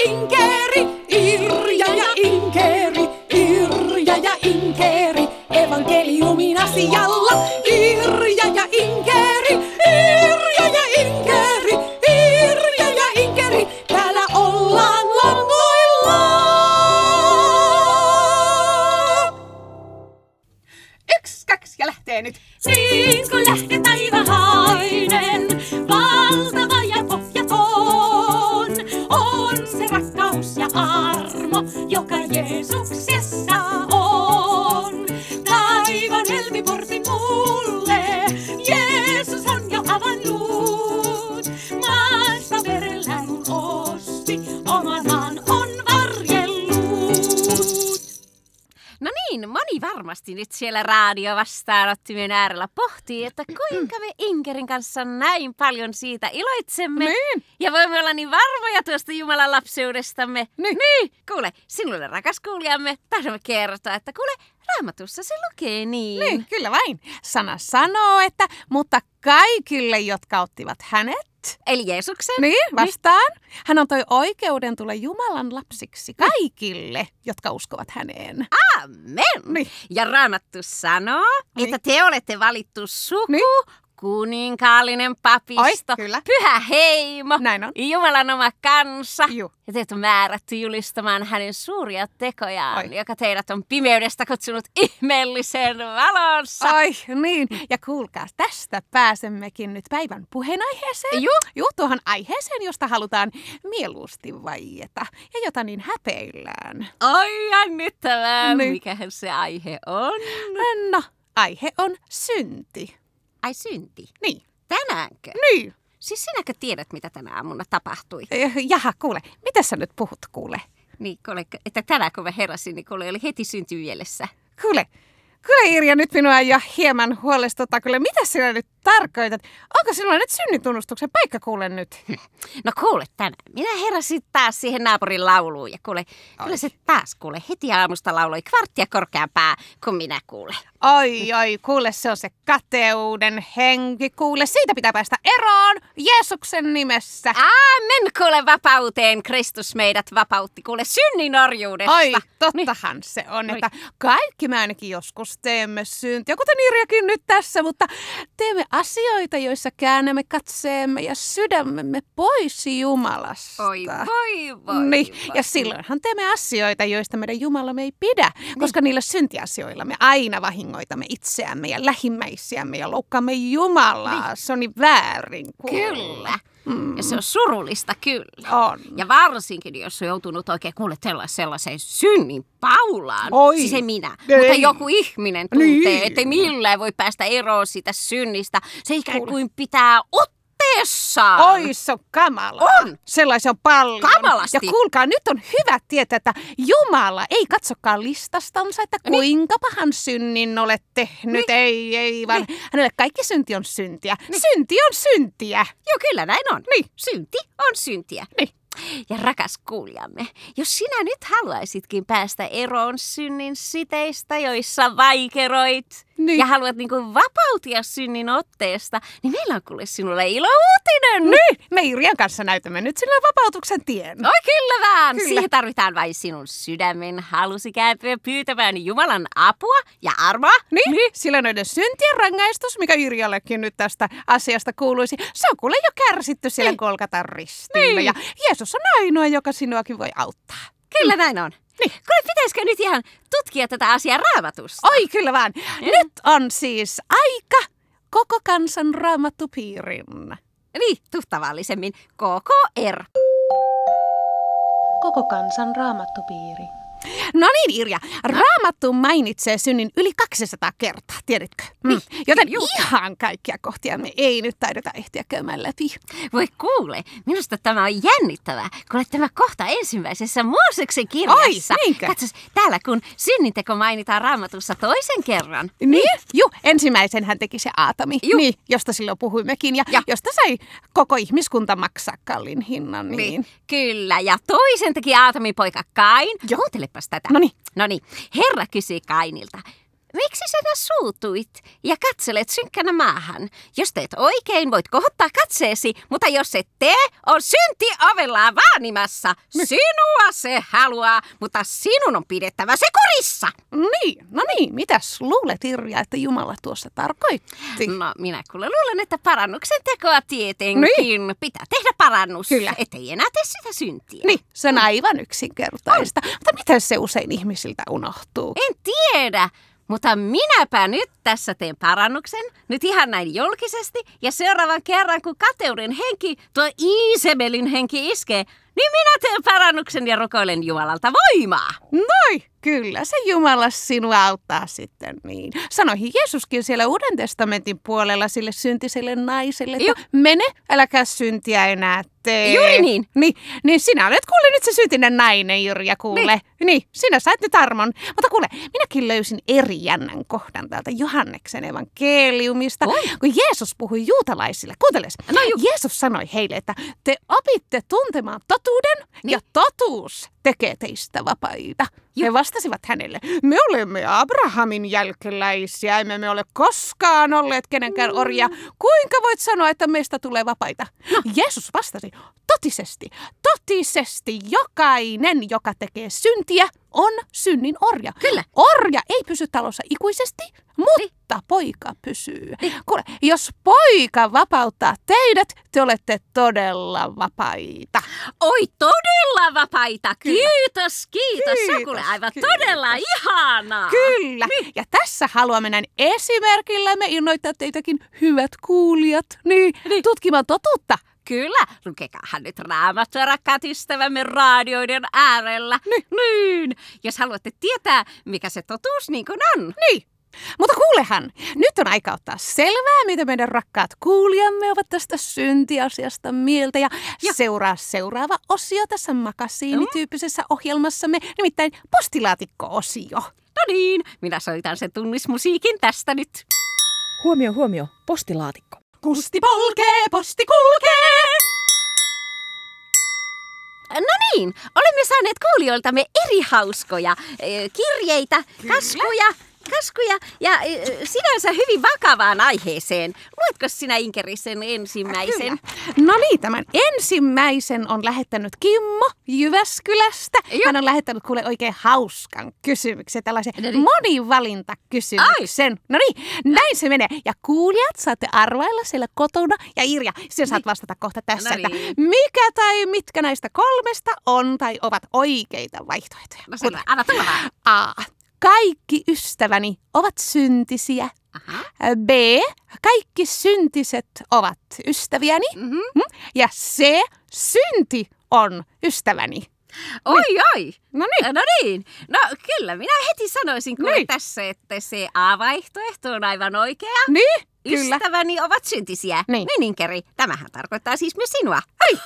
Inkeri, Irja ja Inkeri, Irja ja Inkeri, evankeliumin asialla. Irja ja Inkeri, Irja ja Inkeri, Irja ja Inkeri, täällä ollaan langoilla. 1, 2 ja lähtee nyt. Niin kun lähtee taivahainen, valtava ja pohjaton, on se rakkaus ja armo, joka Jeesuksessa on. Taivaan helmiportin mulle, Jeesus on jo avannut. Maasta verellään mun osti, oman maan on varjellut. No niin, moni varmasti nyt siellä radiovastaanottimien äärellä pohtii, että kuinka me Inkerin kanssa näin paljon siitä iloitsemme. Niin. Ja voimme olla niin varmoja tuosta Jumalan lapseudestamme. Niin. Kuule, sinulle rakas kuulijamme, tahdomme kertoa, että kuule, Raamatussa se lukee niin. Niin, kyllä vain. Sana sanoo, että mutta kaikille, jotka ottivat hänet, Eli Jeesuksen. niin, vastaan. Hän antoi oikeuden tulla Jumalan lapsiksi kaikille, jotka uskovat häneen. Amen. Niin. Ja Raamattu sanoo, Niin. että te olette valittu suku, Niin. kuninkaallinen papisto, Oi, kyllä. pyhä heimo, Näin on. Jumalan oma kansa. Juu. Ja teidät on määrätty julistamaan hänen suuria tekojaan, Oi. joka teidät on pimeydestä kutsunut ihmeellisen valonsa. Ai niin, ja kuulkaa, tästä pääsemmekin nyt päivän puheenaiheeseen. Juu. Tuohon aiheeseen, josta halutaan mieluusti vaieta ja jota niin häpeillään. Oi jännittävää, Niin. mikähän se aihe on. No, aihe on synti. Ai synti. Niin, Tänäänkö? niin. Siis sinäkö tiedät, mitä tänä aamuna tapahtui? Jaha, kuule, mitä sä nyt puhut, kuule? Niin, kuule, että tänään kun mä heräsin, niin kuule oli heti syntymielessä. Kuule, Irja, nyt minua jo hieman huolestuttaa. Kyllä, mitä sinä nyt tarkoitat? Onko sinulla nyt synnintunnustuksen paikka, kuule nyt? No kuule tänään, minä heräsin taas siihen naapurin lauluun ja kuule, kyllä se taas kuule heti aamusta lauloi kvarttia korkeampaa kuin minä kuule. Oi, kuule, se on se kateuden henki, kuule. Siitä pitää päästä eroon Jeesuksen nimessä. Aamen, kuule vapauteen, Kristus meidät vapautti, kuule synnin orjuudesta. Oi, tottahan se on, että kaikki me ainakin joskus teemme syntiä, kuten Irjakin nyt tässä, mutta teemme asioita, joissa käännämme katseemme ja sydämemme pois Jumalasta. Voi. Niin, ja silloinhan teemme asioita, joista meidän Jumalamme ei pidä, koska niillä syntiasioilla me aina vahingoitamme itseämme ja lähimmäisiämme ja loukkaamme Jumalaa. Se on niin väärin. Kuule. Kyllä. Ja se on surullista kyllä. On. Ja varsinkin, jos on joutunut oikein kuuletella sellaiseen synnin paulaan. Oi. Siis ei minä, Ei. mutta joku ihminen tuntee, Niin. ettei millään voi päästä eroon siitä synnistä. Se ikään kuin pitää otteessaan. Oi, se on kamalaa. On. Sellaisia on paljon. Kamalasti. Ja kuulkaa, nyt on hyvä tietää, että Jumala ei katsokaan listastansa, että kuinka pahan synnin olet tehnyt. Ei, vaan hänelle kaikki synti on syntiä. Synti on syntiä. Joo, kyllä näin on. Niin. Synti on syntiä. Niin. Ja rakas kuulijamme, jos sinä nyt haluaisitkin päästä eroon synnin siteistä, joissa vaikeroit, Niin. ja haluat niin kuin vapautua synnin otteesta, niin meillä on kuule sinulle ilouutinen. Niin, me Irjan kanssa näytämme nyt sinulle vapautuksen tien. Oi kyllä vaan. Kyllä. Siihen tarvitaan vain sinun sydämen halusi kääntyä pyytämään Jumalan apua ja armoa. Niin, sillä noiden syntien rangaistus, mikä Irjallekin nyt tästä asiasta kuuluisi, se on kuule jo kärsitty siellä Golgatan ristillä. Niin. Ja Jeesus on ainoa, joka sinuakin voi auttaa. Kyllä näin on. Niin. Kuule, pitäisikö nyt ihan tutkia tätä asiaa Raamatusta? Oi, kyllä vaan. Nyt on siis aika koko kansan raamattupiirin. Niin, tavallisemmin KKR. Koko kansan raamattupiiri. No niin, Irja. Raamattu mainitsee synnin yli 200 kertaa, tiedätkö? Joten ihan kaikkia kohtia me ei nyt taideta ehtiä käymään läpi. Voi kuule, minusta tämä on jännittävää. Kuule, tämä kohta ensimmäisessä Mooseksen kirjassa. Oi, niinkö? Katsos, täällä kun synninteko mainitaan Raamatussa toisen kerran. Niin? Juu, ensimmäisen hän teki se Aatami, Juu. niin, josta silloin puhuimmekin, ja josta sai koko ihmiskunta maksaa kallin hinnan. Niin. Kyllä, ja toisen teki Aatamin poika Kain. Kuuntelepas tätä. Noniin. Noniin. Herra kysyi Kainilta, miksi sinä suutuit ja katselet synkkänä maahan? Jos teet oikein, voit kohottaa katseesi, mutta jos et tee, on synti ovella vaanimassa. Sinua se haluaa, mutta sinun on pidettävä se kurissa. Niin, mitäs luulet, Irja, että Jumala tuossa tarkoitti? No, minä kuule luulen, että parannuksen tekoa tietenkin. Pitää tehdä parannus, ettei enää tee sitä syntiä. Niin, se on aivan yksinkertaista. Mutta miten se usein ihmisiltä unohtuu? En tiedä, mutta minäpä nyt tässä teen parannuksen, nyt ihan näin julkisesti, ja seuraavan kerran, kun kateuden henki, tuo Iisabelin henki iskee, niin minä teen parannuksen ja rukoilen Jumalalta voimaa. Noi, kyllä se Jumala sinua auttaa sitten niin. Sanoi Jeesuskin siellä Uuden testamentin puolella sille syntiselle naiselle, että mene, äläkä syntiä enää tee. Juuri niin. Niin sinä olet kuule nyt se syntinen nainen, Jyrjä, kuule. Niin, sinä sait nyt armon. Mutta kuule, minäkin löysin eri jännän kohdan täältä Johanneksen evankeliumista, kun Jeesus puhui juutalaisille. Kuunteles, Jeesus sanoi heille, että te opitte tuntemaan totuuden ja totuus tekee teistä vapaita. He vastasivat hänelle, me olemme Abrahamin jälkeläisiä, emme me ole koskaan olleet kenenkään orjia. Kuinka voit sanoa, että meistä tulee vapaita? Jeesus vastasi, totisesti jokainen, joka tekee syntiä, on synnin orja. Kyllä. Orja ei pysy talossa ikuisesti, mutta poika pysyy. Kuule, jos poika vapauttaa teidät, te olette todella vapaita. Oi, todella vapaita. Kiitos. Se on kuule aivan todella ihanaa. Kyllä. Ja tässä haluamme näin esimerkillämme innoittaa teitäkin, hyvät kuulijat, tutkimaan totuutta. Kyllä, lukekaahan nyt Raamattua, rakkaat ystävämme radioiden äärellä. Niin. Jos haluatte tietää, mikä se totuus niin kuin on. Niin. Mutta kuulehan, nyt on aika ottaa selvää, mitä meidän rakkaat kuulijamme ovat tästä syntiasiasta mieltä. Ja seuraa seuraava osio tässä makasiinityyppisessä ohjelmassamme, nimittäin postilaatikko-osio. No niin, minä soitan sen tunnismusiikin tästä nyt. Huomio, postilaatikko. Kusti polkee, posti kulkee. No niin, olemme saaneet kuulijoiltamme eri hauskoja kirjeitä, kaskuja ja sinänsä hyvin vakavaan aiheeseen. Luetko sinä, Inkeri, sen ensimmäisen? Kyllä. No niin, tämän ensimmäisen on lähettänyt Kimmo Jyväskylästä. Hän on lähettänyt kuule oikein hauskan kysymyksen, tällaisen monivalintakysymyksen. No niin, näin se menee. Ja kuulijat saatte arvailla siellä kotona. Ja Irja, sinä saat vastata kohta tässä, että mikä tai mitkä näistä kolmesta on tai ovat oikeita vaihtoehtoja. No selvä, anna tulla vaan. A. Kaikki ystäväni ovat syntisiä. B. Kaikki syntiset ovat ystäviäni. Ja C. Synti on ystäväni. Oi. No niin. No kyllä, minä heti sanoisin kuule tässä, että se A-vaihtoehto on aivan oikea. Niin, kyllä. Ystäväni ovat syntisiä. Niin, Inkeri. Tämähän tarkoittaa siis myös sinua.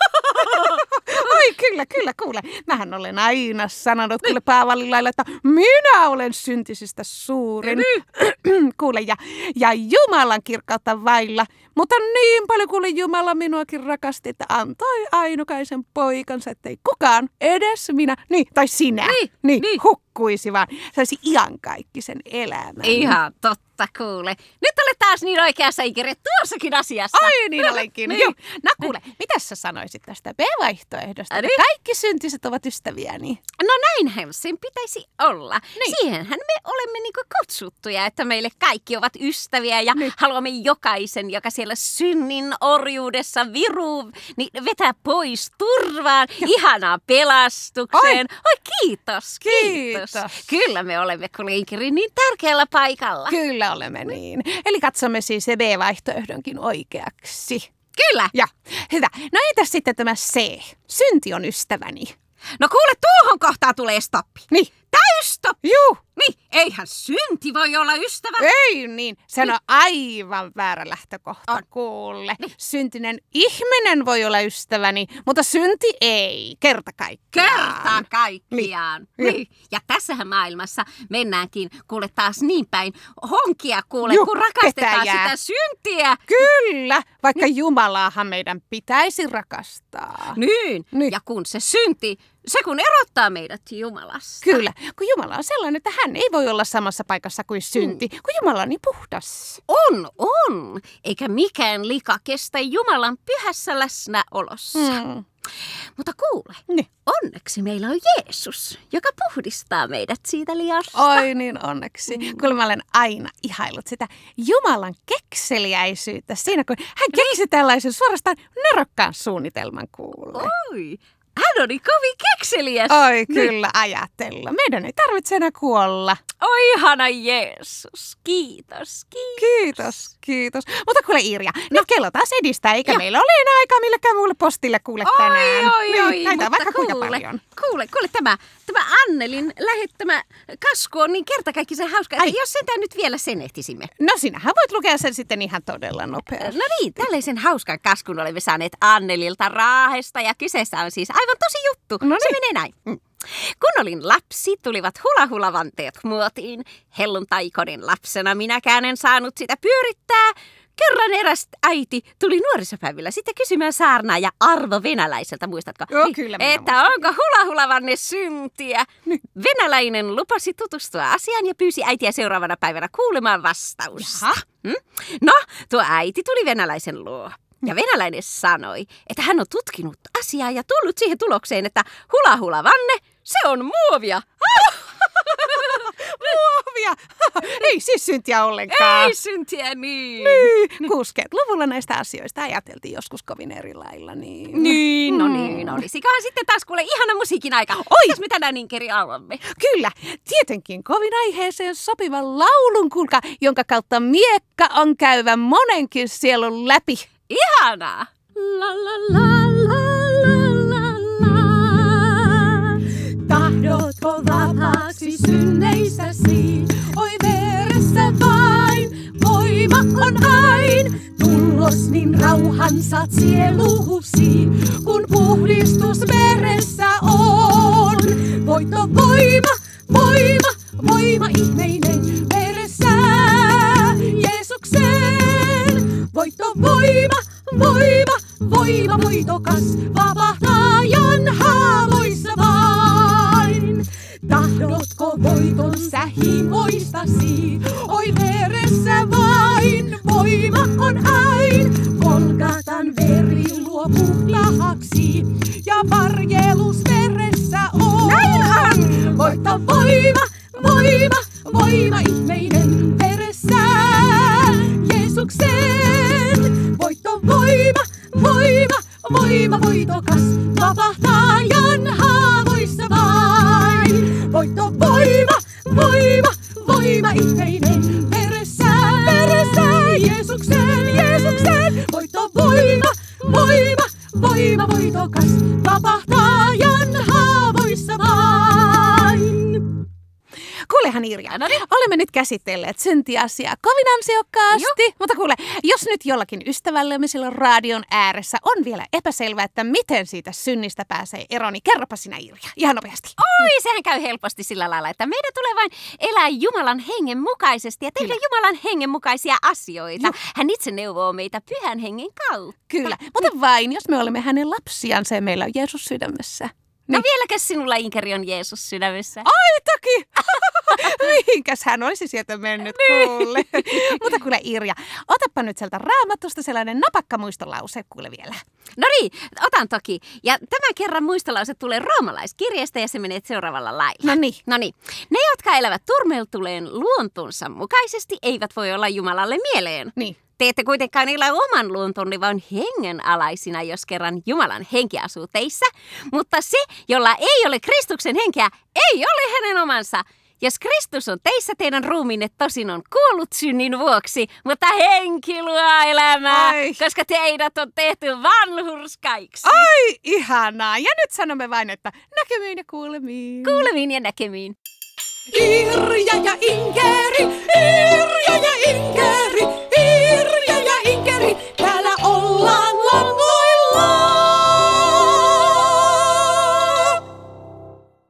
Oi, kyllä, kuule. Mähän olen aina sanonut kuule Paavalin lailla, että minä olen syntisistä suurin. Kuule, ja Jumalan kirkkautta vailla. Mutta niin paljon kuule Jumala minuakin rakasti, että antoi ainokaisen poikansa, ettei kukaan, edes minä, tai sinä, hukkuisi, vaan saisi iankaikkisen elämän. Ihan totta, kuule. Nyt olet taas niin oikeassa, Inkeri, tuossakin asiassa. Ai niin olenkin. Joo. No kuule, mitä sä sanoisit tästä B-vaihtoehdosta, että kaikki syntiset ovat ystäviäni? No näinhän sen pitäisi olla. Siihenhän me olemme niinku kutsuttuja, että meille kaikki ovat ystäviä ja haluamme jokaisen, joka siellä synnin orjuudessa viruu, niin vetää pois turvaan, ihanaa pelastukseen. Oi, kiitos. Kyllä me olemme, kuule Inkeri, niin tärkeällä paikalla. Kyllä olemme niin. Eli katsomme siis se B-vaihtoehdonkin oikeaksi. Kyllä. Ja hyvä. No entäs sitten tämä C? Synti on ystäväni. No kuule, tuohon kohtaan tulee stoppi. Niin. Täystoppi. Juu. Niin, eihän synti voi olla ystävä. Ei niin. Se on aivan väärä lähtökohta, kuule. Syntinen ihminen voi olla ystäväni, mutta synti ei. Kerta kaikkiaan. Niin. Ja tässähän maailmassa mennäänkin, kuule taas niin päin honkia, kuule, kun rakastetaan sitä syntiä. Kyllä, vaikka Jumalaahan meidän pitäisi rakastaa. Niin. Ja kun se synti, se kun erottaa meidät Jumalasta. Kyllä, kun Jumala on sellainen, että hän hän ei voi olla samassa paikassa kuin synti, kun Jumala on niin puhdas. On. Eikä mikään lika kestä Jumalan pyhässä läsnäolossa. Mutta kuule, Niin. onneksi meillä on Jeesus, joka puhdistaa meidät siitä liasta. Oi niin onneksi. Kyllä mä olen aina ihaillut sitä Jumalan kekseliäisyyttä siinä, kun hän keksi tällaisen suorastaan nerokkaan suunnitelman kuulle. Oi, hän oli kovin kekseliäs. Oi kyllä ajatella. Meidän ei tarvitse enää kuolla. Oi, ihana Jeesus. Kiitos. Kiitos. Mutta kuule Irja, nyt kello taas edistää, eikä meillä ole enää aikaa millekään muulle postille kuule tänään. Oi, näitä on vaikka mutta kuinka paljon. Kuule, tämä Annelin lähettämä kasku on niin kertakaikkisen hauska, että jos sentään nyt vielä sen ehtisimme. No sinähän voit lukea sen sitten ihan todella nopeasti. No niin, tällaisen hauskan kaskun olemme saaneet Annelilta Raahesta ja kyseessä on siis aivan tosi juttu. No niin. Se menee näin. Kun olin lapsi, tulivat hula-hula-vanteet muotiin. Helluntaikoden lapsena minäkään en saanut sitä pyörittää. Kerran eräs äiti tuli nuorisopäivillä sitten kysymään saarnaaja Arvo Venäläiseltä, muistatko? Joo, kyllä minä että onko hula-hula-vanne syntiä? Venäläinen lupasi tutustua asiaan ja pyysi äitiä seuraavana päivänä kuulemaan vastausta. No, tuo äiti tuli venäläisen luo. Ja venäläinen sanoi, että hän on tutkinut asiaa ja tullut siihen tulokseen, että hula-hula-vanne, se on muovia. Muovia! Ei siis syntiä ollenkaan. Ei syntiä niin. 60-luvulla näistä asioista ajateltiin joskus kovin eri lailla. Niin, no niin. Olisikohan sitten taas kuule ihana musiikin aika. Mitäs me tänään Inkeri alamme? Kyllä, tietenkin kovin aiheeseen sopivan laulun, kuulkaa, jonka kautta miekka on käyvä monenkin sielun läpi. Ihanaa! La la la la la la. Tahdotko vapaaksi synneissäsi? Oi veressä vain, voima on ain. Tullos niin rauhan saat sieluhusi, kun puhdistus veressä on. Voima ihmeinen veressä Jeesuksen. Voima voitokas, vapahtajan haavoissa vain. Tahdotko voiton sä himoistasi? Oi veressä vain, voima on ain. Golgatan veri luo puhtaaksi ja varjelus veressä on. Näin on! Voitto voima ihmeinen veressä Jeesuksen. Voitto voima voitokas, vapahtajan haavoissa vain. Voitto voima ihmeinen veressä Jeesuksen. Voitto voima voitokas, vapahtajan haavoissa vain. Kuulehan Irja, olemme nyt käsitelleet syntiasiaa kovin ansiokkaasti, mutta kuule, jos nyt jollakin ystävällemme silloin radion ääressä on vielä epäselvää, että miten siitä synnistä pääsee eroon, niin kerropa sinä Irja, ihan nopeasti. Oi, sehän käy helposti sillä lailla, että meidän tulee vain elää Jumalan hengen mukaisesti ja tehdä Jumalan hengen mukaisia asioita. Hän itse neuvoo meitä pyhän hengen kautta. Kyllä, mutta vain jos me olemme hänen lapsiansa ja meillä on Jeesus sydämessä. No vieläkäs sinulla Inkeri on Jeesus sydämessä? Ai toki! Mihinkäs hän olisi sieltä mennyt, kuule. Mutta kuule Irja, otapa nyt sieltä Raamatusta sellainen napakka muistolause, kuule vielä. No niin, otan toki. Ja tämän kerran muistolause tulee roomalaiskirjeestä ja se menee seuraavalla lailla. No niin. Ne, jotka elävät turmeltuleen luontonsa mukaisesti, eivät voi olla Jumalalle mieleen. Niin. Te ette kuitenkaan elä oman luontonne, vaan hengen alaisina, jos kerran Jumalan henki asuu teissä. Mutta se, jolla ei ole Kristuksen henkeä, ei ole hänen omansa. Jos Kristus on teissä, teidän ruumiinne tosin on kuollut synnin vuoksi, mutta henki luo elämää, koska teidät on tehty vanhurskaiksi. Ai, ihanaa. Ja nyt sanomme vain, että näkemiin ja kuulemiin. Kuulemiin ja näkemiin. Irja ja Inkeri, Irja ja Inkeri,